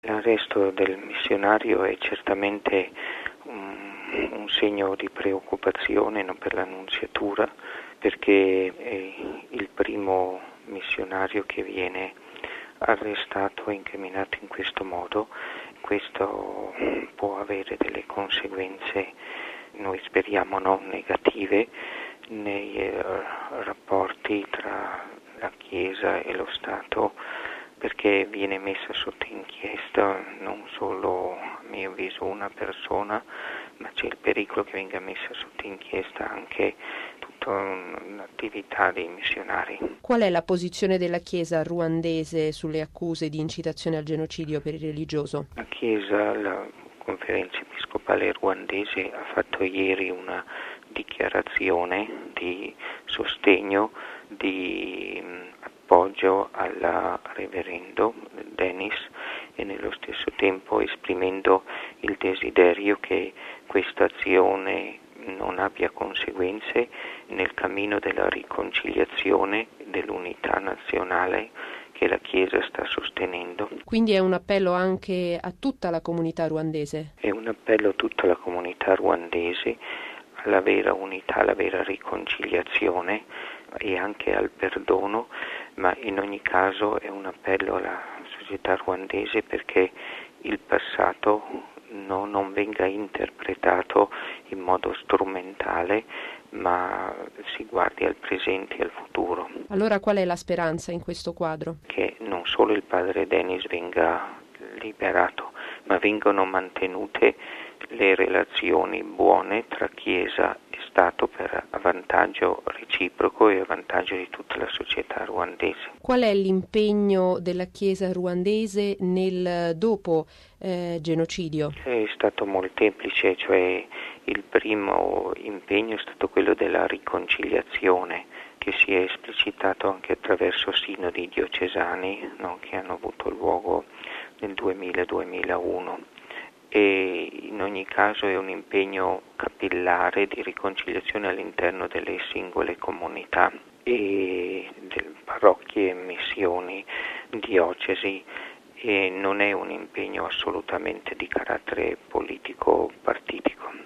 L'arresto del missionario è certamente un segno di preoccupazione, no, per l'Annunziatura, perché è il primo missionario che viene arrestato e incriminato in questo modo. Questo può avere delle conseguenze, noi speriamo non negative, nei rapporti tra la Chiesa e lo Stato, perché viene messa sotto inchiesta non solo, a mio avviso, una persona, ma c'è il pericolo che venga messa sotto inchiesta anche tutta un'attività dei missionari. Qual è la posizione della Chiesa ruandese sulle accuse di incitazione al genocidio per il religioso? La Chiesa, la Conferenza Episcopale ruandese ha fatto ieri una dichiarazione di sostegno, di appoggio al reverendo Denis e nello stesso tempo esprimendo il desiderio che questa azione non abbia conseguenze nel cammino della riconciliazione, dell'unità nazionale che la Chiesa sta sostenendo. Quindi è un appello anche a tutta la comunità ruandese? È un appello a tutta la comunità ruandese alla vera unità, alla vera riconciliazione e anche al perdono, ma in ogni caso è un appello alla società ruandese perché il passato non venga interpretato in modo strumentale, ma si guardi al presente e al futuro. Allora qual è la speranza in questo quadro? Che non solo il padre Denis venga liberato, ma vengano mantenute le relazioni buone tra Chiesa e Stato per vantaggio reciproco e a vantaggio di tutta la società ruandese. Qual è l'impegno della Chiesa ruandese nel dopo genocidio? È stato molteplice, cioè il primo impegno è stato quello della riconciliazione, che si è esplicitato anche attraverso sinodi diocesani, no, che hanno avuto luogo nel 2000-2001. E in ogni caso è un impegno capillare di riconciliazione all'interno delle singole comunità e delle parrocchie, missioni, diocesi, e non è un impegno assolutamente di carattere politico partitico.